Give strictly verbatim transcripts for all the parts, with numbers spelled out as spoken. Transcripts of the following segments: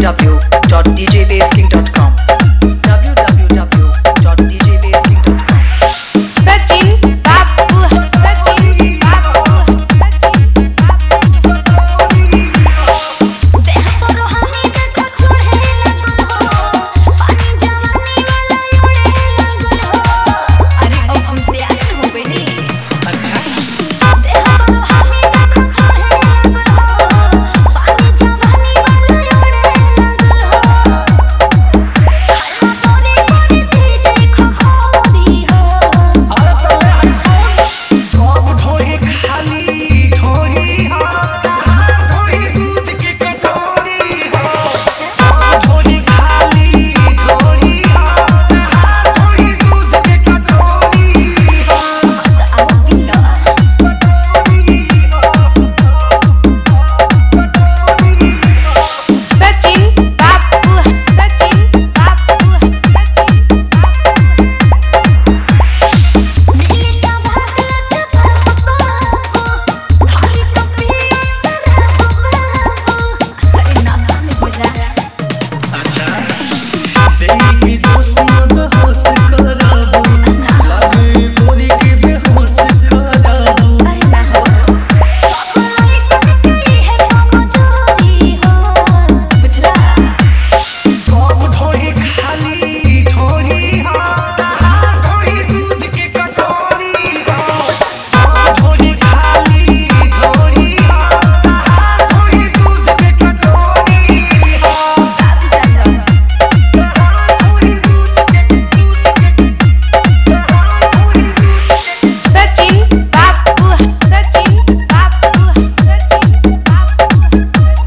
w dot d j basking dot com w w w dot d j basking dot com Sachin Babu Sachin Babu Sachin Babu देह को रोहानी देखो छोड़े लगल हो पानी जवानी वाला उड़े लगल हो अरे अब हमसे आगे हो गई नहीं अच्छा देह को रोहानी देखो छोड़े लगल हो पानी जवानी वाला उड़े लगल हो हल्ला सोने कोने चीज देखो खोदी हो और तले हंसो सब ढोही खाली ढोही हो ढोही दूध की कटोरी हो सब ढोही खाली ढोही हो ढोही दूध की कटोरी हो अब पिला Sachin Babu Sachin Babu Sachin Babu मिली सब हालत बाबू थाली कपी बाबू अरे नासा में हो जा अच्छा देही जोश में होश कराबू लागे गोरी के बेहोश कराबू अरे ना हो सब लाइक करी है कोनो चोरी हो बुझला सब ढोही खाली ढोही हो ढोही दूध की कटोरी हो सब ढोही खाली ढोही हो ढोही दूध की कटोरी हो साथ जाना Sachin Babu Sachin Babu Sachin Babu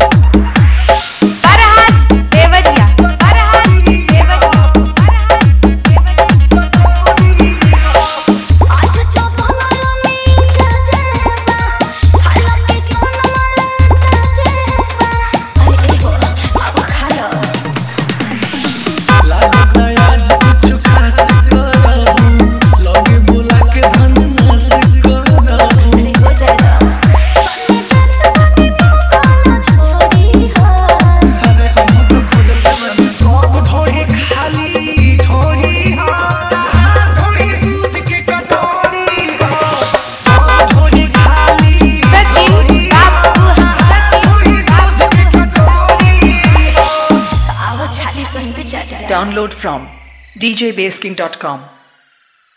Farhat Devadiya Farhat Devadiya Farhat Devadiya आज तो बनालो मी जजेबा हल्ला के सोनमाला तजेबा अरे एगो अब खा लो लागत आज कुछ खास कराबू लगे बोला के धन नास कराबू अरे हो जाएगा सन्ने जत बनी मुकाना छोड़ी हो अरे हम तो खुद करम सब ढोही खाली ढोही हो ढोही दूध की कटोरी हो सब ढोही खाली Sachin Babu Sachin Babu कटोरी हो आओ छाली संग जा जा download from d j basking dot com